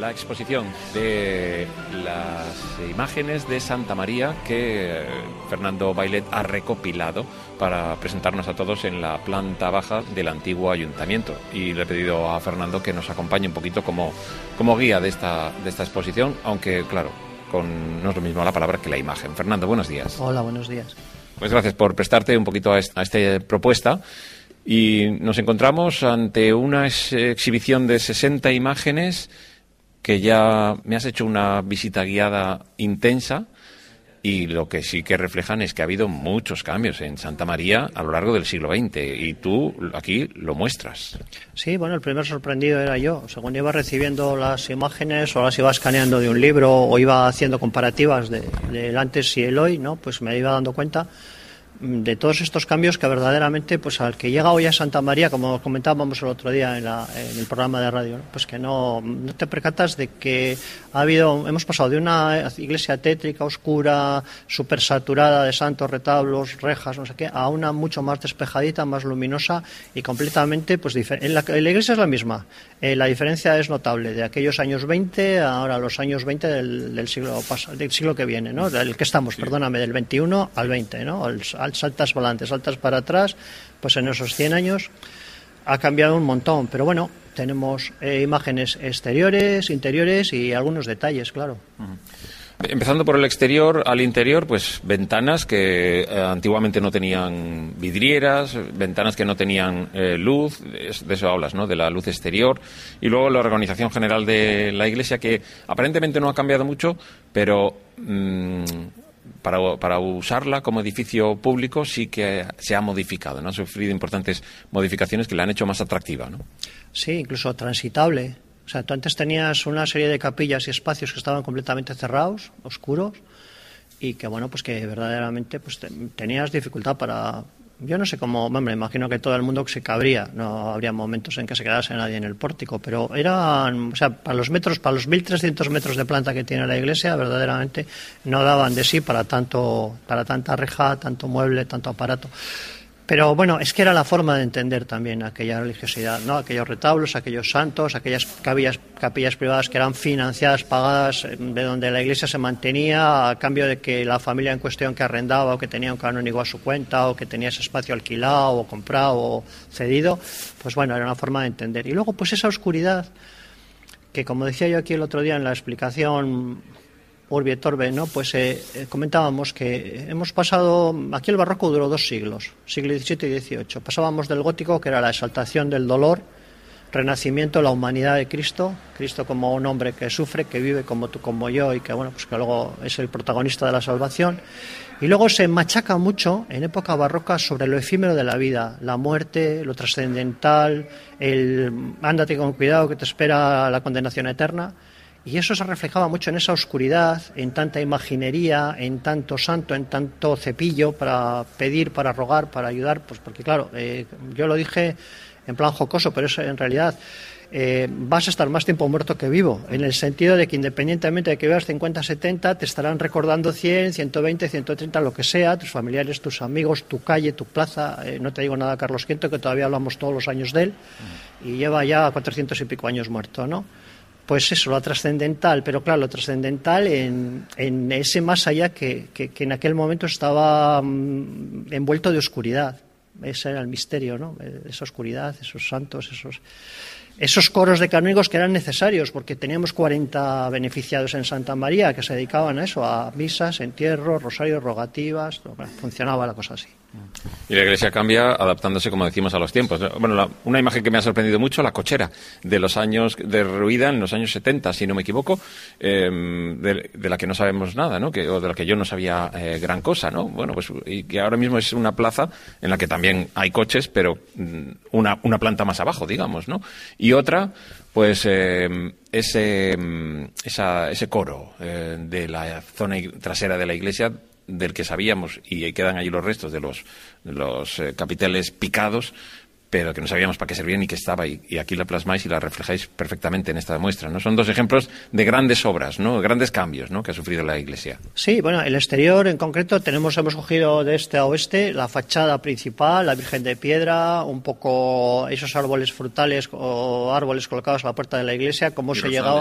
la exposición de las imágenes de Santa María que Fernando Bailet ha recopilado para presentarnos a todos en la planta baja del antiguo ayuntamiento. Y le he pedido a Fernando que nos acompañe un poquito como guía de esta exposición, aunque, claro, no es lo mismo la palabra que la imagen. Fernando, buenos días. Hola, buenos días. Pues gracias por prestarte un poquito a esta propuesta. Y nos encontramos ante una exhibición de 60 imágenes que ya me has hecho una visita guiada intensa, y lo que sí que reflejan es que ha habido muchos cambios en Santa María a lo largo del siglo XX, y tú aquí lo muestras. Sí, bueno, el primer sorprendido era yo. Según iba recibiendo las imágenes o las iba escaneando de un libro o iba haciendo comparativas del antes y el hoy, ¿no? Pues me iba dando cuenta de todos estos cambios que verdaderamente, pues al que llega hoy a Santa María, como comentábamos el otro día en el programa de radio, ¿no? Pues que no te percatas de que hemos pasado de una iglesia tétrica, oscura, súper saturada de santos, retablos, rejas, no sé qué, a una mucho más despejadita, más luminosa y completamente pues diferente. La iglesia es la misma, la diferencia es notable de aquellos años 20 a ahora los años 20 del siglo que viene, ¿no? Del que estamos, sí. Perdóname, del 21 al 20, ¿no? Saltas para adelante, saltas para atrás, pues en esos 100 años ha cambiado un montón, pero bueno, tenemos imágenes exteriores, interiores y algunos detalles, claro. Empezando por el exterior, al interior, pues ventanas que antiguamente no tenían vidrieras, ventanas que no tenían luz, de eso hablas, ¿no?, de la luz exterior, y luego la organización general de la iglesia, que aparentemente no ha cambiado mucho, pero para usarla como edificio público sí que se ha modificado, ¿no? Ha sufrido importantes modificaciones que la han hecho más atractiva, ¿no? Sí, incluso transitable. O sea, tú antes tenías una serie de capillas y espacios que estaban completamente cerrados, oscuros, y que, bueno, pues que verdaderamente pues tenías dificultad para... Yo no sé cómo, me imagino que todo el mundo se cabría, no habría momentos en que se quedase nadie en el pórtico, pero eran, o sea, para los 1.300 metros de planta que tiene la iglesia, verdaderamente no daban de sí para tanta reja, tanto mueble, tanto aparato. Pero bueno, es que era la forma de entender también aquella religiosidad, ¿no? Aquellos retablos, aquellos santos, aquellas capillas privadas que eran financiadas, pagadas, de donde la iglesia se mantenía a cambio de que la familia en cuestión que arrendaba o que tenía un canónigo a su cuenta o que tenía ese espacio alquilado o comprado o cedido, pues bueno, era una forma de entender. Y luego pues esa oscuridad que, como decía yo aquí el otro día en la explicación Urbi et Orbi, ¿no? Pues comentábamos que hemos pasado, aquí el barroco duró 2 siglos, siglo XVII y XVIII. Pasábamos del gótico, que era la exaltación del dolor, renacimiento, la humanidad de Cristo como un hombre que sufre, que vive como tú, como yo, y que bueno, pues que luego es el protagonista de la salvación. Y luego se machaca mucho en época barroca sobre lo efímero de la vida, la muerte, lo trascendental, ándate con cuidado que te espera la condenación eterna. Y eso se reflejaba mucho en esa oscuridad, en tanta imaginería, en tanto santo, en tanto cepillo para pedir, para rogar, para ayudar. Pues porque claro, yo lo dije en plan jocoso, pero eso en realidad vas a estar más tiempo muerto que vivo, en el sentido de que independientemente de que veas 50, 70, te estarán recordando 100, 120, 130, lo que sea, tus familiares, tus amigos, tu calle, tu plaza. No te digo nada Carlos V, que todavía hablamos todos los años de él, y lleva ya 400 y pico años muerto, ¿no? Pues eso, lo trascendental, pero claro, lo trascendental en ese más allá que en aquel momento estaba envuelto de oscuridad. Ese era el misterio, ¿no? Esa oscuridad, esos santos, esos coros de canónigos que eran necesarios, porque teníamos 40 beneficiados en Santa María que se dedicaban a eso, a misas, entierros, rosarios, rogativas. Bueno, funcionaba la cosa así. Y la iglesia cambia adaptándose, como decimos, a los tiempos. Bueno, una imagen que me ha sorprendido mucho, la cochera de los años derruida en los años 70, si no me equivoco, de la que no sabemos nada, ¿no? O de la que yo no sabía gran cosa, ¿no? Bueno, pues y que ahora mismo es una plaza en la que también hay coches, pero una planta más abajo, digamos, ¿no? Y otra, pues ese coro de la zona trasera de la iglesia, del que sabíamos, y quedan allí los restos de los capiteles picados, pero que no sabíamos para qué servían ni qué estaba, y aquí la plasmáis y la reflejáis perfectamente en esta muestra, ¿no? Son dos ejemplos de grandes obras, ¿no? Grandes cambios, ¿no? Que ha sufrido la iglesia. Sí, bueno, el exterior en concreto hemos cogido de este a oeste la fachada principal, la Virgen de Piedra, un poco esos árboles frutales o árboles colocados a la puerta de la iglesia, cómo se llegaba,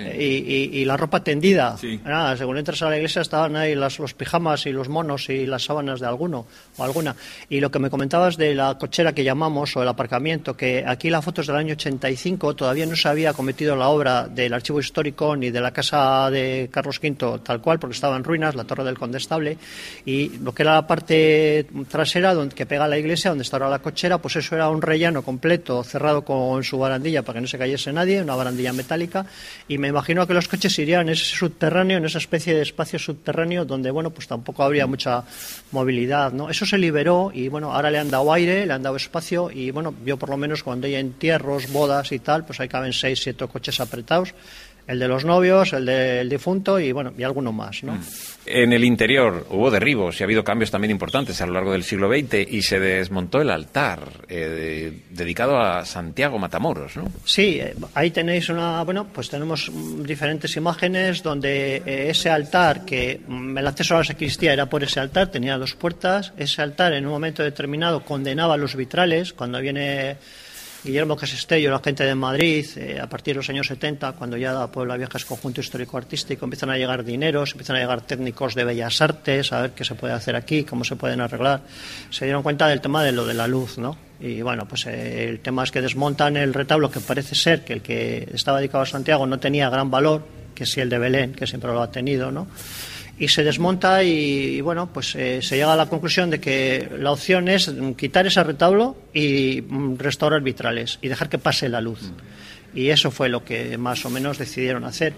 y la ropa tendida. Sí. Según entras a la iglesia estaban ahí los pijamas y los monos y las sábanas de alguno o alguna. Y lo que me comentabas de la cochera que llamamos, o el aparcamiento, que aquí la foto es del año 85, todavía no se había cometido la obra del archivo histórico ni de la casa de Carlos V tal cual, porque estaba en ruinas, la torre del Condestable, y lo que era la parte trasera que pega a la iglesia, donde está ahora la cochera, pues eso era un rellano completo, cerrado con su barandilla para que no se cayese nadie, una barandilla metálica, y me imagino que los coches irían en ese subterráneo, en esa especie de espacio subterráneo, donde, bueno, pues tampoco habría mucha movilidad, ¿no? Eso se liberó y, bueno, ahora le han dado aire, le han dado espacio, y bueno, yo por lo menos cuando hay entierros, bodas y tal, pues ahí caben 6, 7 coches apretados, el de los novios, el del difunto y bueno, y alguno más, ¿no? En el interior hubo derribos y ha habido cambios también importantes a lo largo del siglo XX, y se desmontó el altar dedicado a Santiago Matamoros, ¿no? Sí, ahí tenéis pues tenemos diferentes imágenes donde ese altar, que el acceso a la sacristía era por ese altar, tenía 2 puertas. Ese altar en un momento determinado condenaba los vitrales. Cuando viene Guillermo Casestello, la gente de Madrid, a partir de los años 70, cuando ya Puebla Vieja es conjunto histórico-artístico, empiezan a llegar dineros, empiezan a llegar técnicos de bellas artes, a ver qué se puede hacer aquí, cómo se pueden arreglar. Se dieron cuenta del tema de lo de la luz, ¿no? Y bueno, pues el tema es que desmontan el retablo, que parece ser que el que estaba dedicado a Santiago no tenía gran valor, que sí el de Belén, que siempre lo ha tenido, ¿no? Y se desmonta y bueno, pues se llega a la conclusión de que la opción es quitar ese retablo y restaurar vitrales y dejar que pase la luz. Y eso fue lo que más o menos decidieron hacer.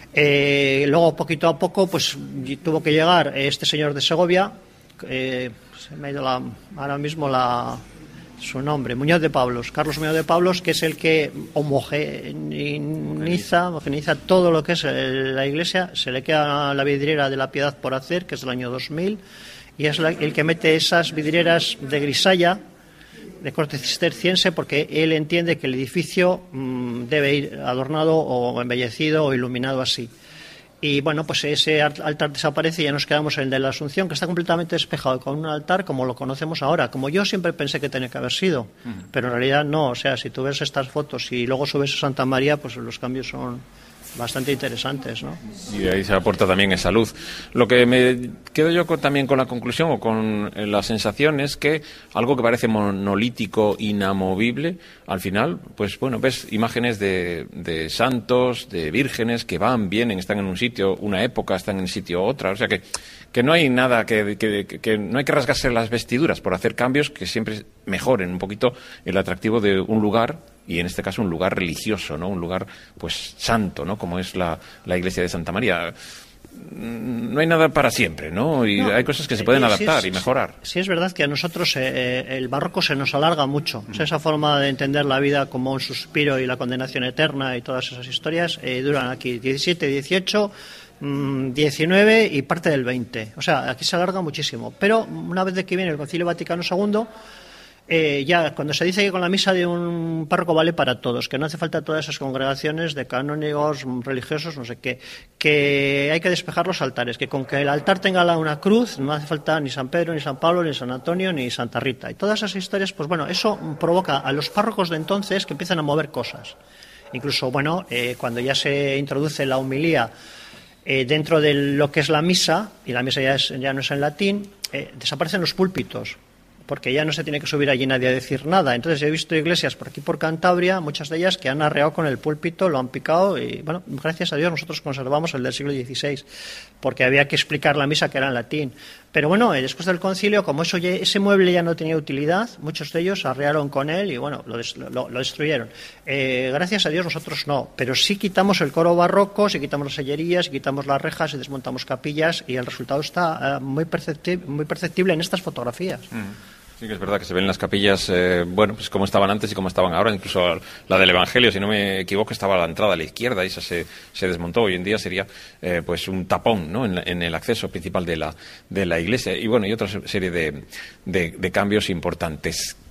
Luego, poquito a poco, pues tuvo que llegar este señor de Segovia, se me ha ido ahora mismo su nombre, Muñoz de Pablos, Carlos Muñoz de Pablos, que es el que homogeniza todo lo que es la iglesia. Se le queda la vidriera de la Piedad por hacer, que es del año 2000, y es el que mete esas vidrieras de grisalla, de corte cisterciense, porque él entiende que el edificio debe ir adornado o embellecido o iluminado así. Y bueno, pues ese altar desaparece y ya nos quedamos en el de la Asunción, que está completamente despejado, con un altar como lo conocemos ahora, como yo siempre pensé que tenía que haber sido, pero en realidad no. O sea, si tú ves estas fotos y luego subes a Santa María, pues los cambios son bastante interesantes, ¿no? Y ahí se aporta también esa luz. Lo que me quedo yo también con la conclusión o con la sensación es que algo que parece monolítico, inamovible, al final, pues bueno, ves imágenes de santos, de vírgenes que van, vienen, están en un sitio, una época, están en sitio otra, o sea que no hay nada, que no hay que rasgarse las vestiduras por hacer cambios que siempre mejoren un poquito el atractivo de un lugar, y en este caso un lugar religioso, ¿no? Un lugar pues santo, ¿no? Como es la iglesia de Santa María. No hay nada para siempre, ¿no? Y hay cosas que se pueden adaptar y mejorar. Sí, es verdad que a nosotros el barroco se nos alarga mucho. O sea, esa forma de entender la vida como un suspiro y la condenación eterna y todas esas historias duran aquí 17, 18, 19 y parte del 20. O sea, aquí se alarga muchísimo. Pero una vez de que viene el Concilio Vaticano II, ya cuando se dice que con la misa de un párroco vale para todos, que no hace falta todas esas congregaciones de canónigos religiosos, no sé qué, que hay que despejar los altares, que con que el altar tenga una cruz no hace falta ni San Pedro, ni San Pablo, ni San Antonio, ni Santa Rita. Y todas esas historias, pues bueno, eso provoca a los párrocos de entonces que empiezan a mover cosas. Incluso, bueno, cuando ya se introduce la homilía dentro de lo que es la misa, y la misa ya no es en latín, desaparecen los púlpitos, porque ya no se tiene que subir allí nadie a decir nada. Entonces yo he visto iglesias por aquí por Cantabria, muchas de ellas que han arreado con el púlpito, lo han picado y bueno, gracias a Dios nosotros conservamos el del siglo XVI, porque había que explicar la misa que era en latín. Pero bueno, después del concilio, como ese mueble ya no tenía utilidad, muchos de ellos arrearon con él y bueno, lo destruyeron. Gracias a Dios nosotros no, pero sí quitamos el coro barroco, sí quitamos las sellerías, sí quitamos las rejas y desmontamos capillas, y el resultado está muy perceptible en estas fotografías. Sí, que es verdad que se ven las capillas, bueno, pues como estaban antes y como estaban ahora. Incluso la del Evangelio, si no me equivoco, estaba a la entrada a la izquierda y esa se desmontó. Hoy en día sería pues un tapón, ¿no? en el acceso principal de la iglesia. Y bueno, y otra serie de cambios importantes.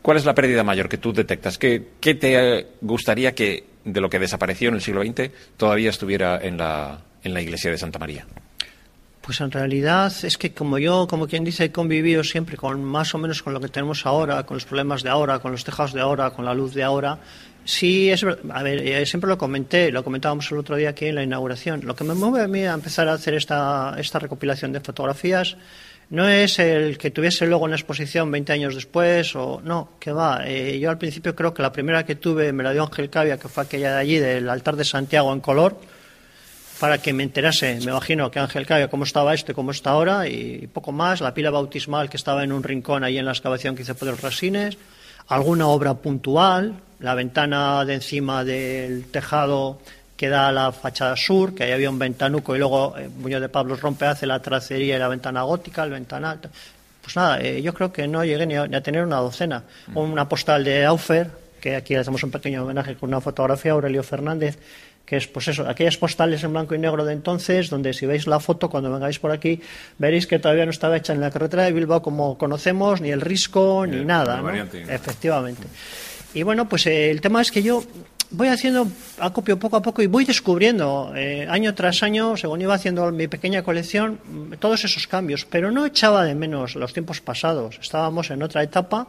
¿Cuál es la pérdida mayor que tú detectas? ¿Qué te gustaría que de lo que desapareció en el siglo XX todavía estuviera en la iglesia de Santa María? Pues en realidad es que como quien dice, he convivido siempre con más o menos con lo que tenemos ahora, con los problemas de ahora, con los tejados de ahora, con la luz de ahora. Sí, es verdad. A ver, siempre lo comentábamos el otro día aquí en la inauguración. Lo que me mueve a mí a empezar a hacer esta recopilación de fotografías no es el que tuviese luego una exposición 20 años después, o no, que va. Yo al principio creo que la primera que tuve me la dio Ángel Cavia, que fue aquella de allí, del altar de Santiago en color, para que me enterase, me imagino, que Ángel Cavia cómo estaba esto y cómo está ahora, y poco más. La pila bautismal que estaba en un rincón ahí en la excavación que hice Pedro Rasines, alguna obra puntual, la ventana de encima del tejado que da a la fachada sur, que ahí había un ventanuco y luego Muñoz de Pablos Rompe hace la tracería y la ventana gótica, el ventanal. Pues nada, yo creo que no llegué ni a tener una docena. Una postal de Aufer, que aquí le hacemos un pequeño homenaje con una fotografía a Aurelio Fernández, que es pues eso, aquellas postales en blanco y negro de entonces, donde si veis la foto cuando vengáis por aquí, veréis que todavía no estaba hecha en la carretera de Bilbao como conocemos, ni el Risco, ni nada, ¿no? Efectivamente. Y bueno, pues el tema es que yo voy haciendo acopio poco a poco y voy descubriendo año tras año, según iba haciendo mi pequeña colección, todos esos cambios, pero no echaba de menos los tiempos pasados. Estábamos en otra etapa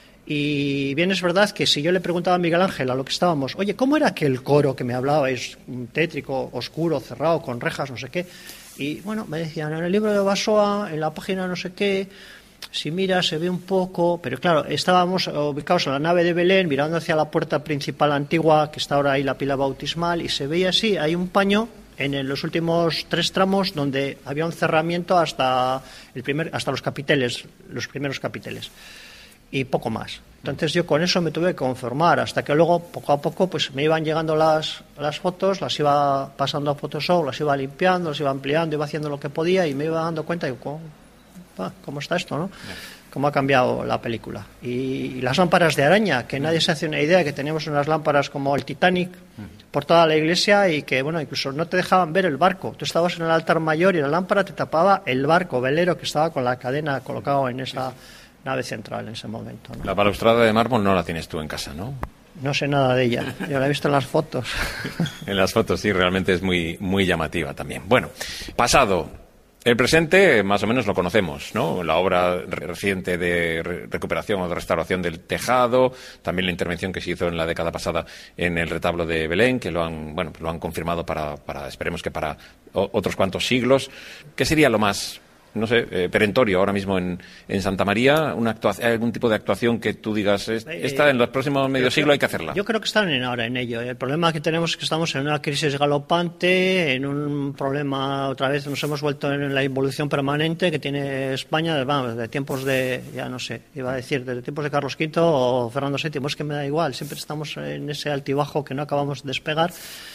y bien es verdad que si yo le preguntaba a Miguel Ángel a lo que estábamos, oye, ¿cómo era aquel coro que me hablabais, tétrico, oscuro, cerrado, con rejas, no sé qué? Y bueno, me decían, en el libro de Basoa, en la página no sé qué, si mira se ve un poco, pero claro, estábamos ubicados en la nave de Belén, mirando hacia la puerta principal antigua, que está ahora ahí la pila bautismal, y se veía así, hay un paño en los últimos 3 tramos donde había un cerramiento hasta los capiteles, los primeros capiteles, y poco más. Entonces yo con eso me tuve que conformar, hasta que luego poco a poco pues me iban llegando las fotos, las iba pasando a Photoshop, las iba limpiando, las iba ampliando, iba haciendo lo que podía y me iba dando cuenta de cómo está esto, ¿no? Cómo ha cambiado la película. Y las lámparas de araña, que nadie se hace una idea, que teníamos unas lámparas como el Titanic por toda la iglesia y que, bueno, incluso no te dejaban ver el barco. Tú estabas en el altar mayor y la lámpara te tapaba el barco velero que estaba con la cadena colocado en esa nave central en ese momento, ¿no? La balaustrada de mármol no la tienes tú en casa, ¿no? No sé nada de ella, yo la he visto en las fotos. En las fotos, sí, realmente es muy, muy llamativa también. Bueno, pasado. El presente más o menos lo conocemos, ¿no? La obra reciente de recuperación o de restauración del tejado, también la intervención que se hizo en la década pasada en el retablo de Belén, que lo han confirmado para esperemos que para otros cuantos siglos. ¿Qué sería lo más, no sé, perentorio ahora mismo en Santa María? ¿Algún tipo de actuación que tú digas, esta en los próximos medio siglo hay que hacerla? Yo creo que están ahora en ello. El problema que tenemos es que estamos en una crisis galopante, en un problema, otra vez nos hemos vuelto en la involución permanente que tiene España, de tiempos de, ya no sé, iba a decir, de tiempos de Carlos V o Fernando VII, es que me da igual, siempre estamos en ese altibajo que no acabamos de despegar.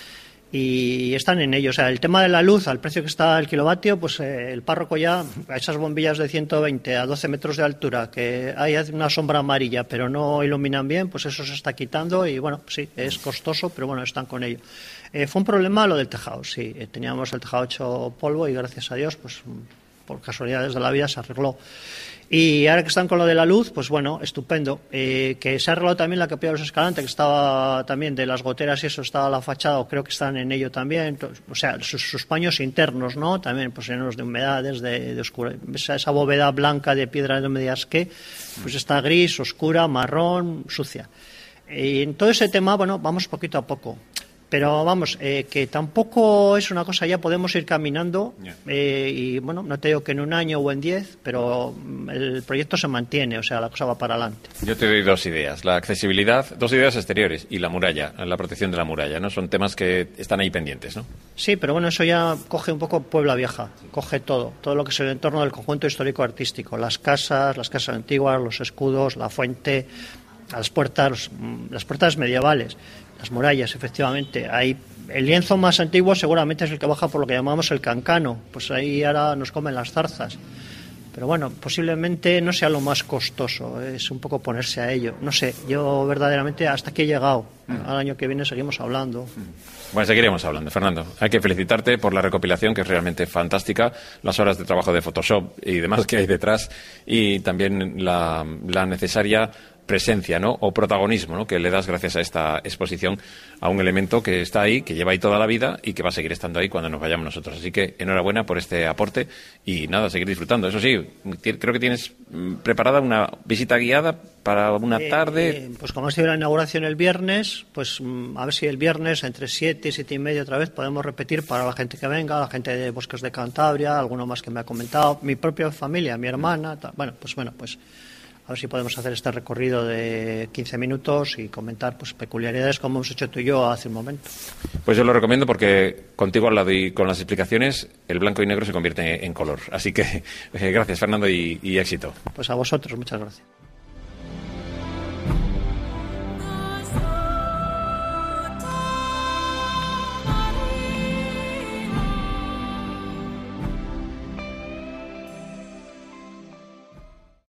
Y están en ello. O sea, el tema de la luz, al precio que está el kilovatio, pues el párroco ya, a esas bombillas de 120 a 12 metros de altura, que hay una sombra amarilla, pero no iluminan bien, pues eso se está quitando y bueno, sí, es costoso, pero bueno, están con ello. Fue un problema lo del tejado, sí. Teníamos el tejado hecho polvo y gracias a Dios, pues por casualidades de la vida se arregló. Y ahora que están con lo de la luz, pues bueno, estupendo. Que se ha arreglado también la capilla de los Escalantes, que estaba también de las goteras y eso, estaba la fachada, o creo que están en ello también. O sea, sus paños internos, ¿no? También pues llenos de humedades, de oscura. Esa bóveda blanca de piedra de medias que, pues está gris, oscura, marrón, sucia. Y en todo ese tema, bueno, vamos poquito a poco. Pero vamos, que tampoco es una cosa, ya podemos ir caminando y bueno, no te digo que en un año o en 10, pero el proyecto se mantiene, o sea, la cosa va para adelante. Yo te doy 2 ideas, la accesibilidad, 2 ideas exteriores y la muralla, la protección de la muralla, ¿no? Son temas que están ahí pendientes, ¿no? Sí, pero bueno, eso ya coge un poco Puebla Vieja, coge todo lo que es el entorno del conjunto histórico-artístico, las casas antiguas, los escudos, la fuente, las puertas medievales. Las murallas, efectivamente. Ahí, el lienzo más antiguo seguramente es el que baja por lo que llamamos el cancano. Pues ahí ahora nos comen las zarzas. Pero bueno, posiblemente no sea lo más costoso. Es un poco ponerse a ello. No sé, yo verdaderamente hasta aquí he llegado. Al año que viene seguimos hablando. Bueno, seguiremos hablando. Fernando, hay que felicitarte por la recopilación, que es realmente fantástica. Las horas de trabajo de Photoshop y demás que hay detrás. Y también la necesaria presencia, ¿no? O protagonismo, ¿no? Que le das gracias a esta exposición a un elemento que está ahí, que lleva ahí toda la vida y que va a seguir estando ahí cuando nos vayamos nosotros. Así que enhorabuena por este aporte y nada, seguir disfrutando. Eso sí, creo que tienes preparada una visita guiada para una tarde. Pues como ha sido la inauguración el viernes, pues a ver si el viernes entre 7 y 7 y media otra vez podemos repetir para la gente que venga, la gente de Bosques de Cantabria, alguno más que me ha comentado, mi propia familia, mi hermana, bueno, pues a ver si podemos hacer este recorrido de 15 minutos y comentar pues peculiaridades como hemos hecho tú y yo hace un momento. Pues yo lo recomiendo porque contigo al lado y con las explicaciones el blanco y negro se convierte en color. Así que gracias, Fernando, y éxito. Pues a vosotros, muchas gracias.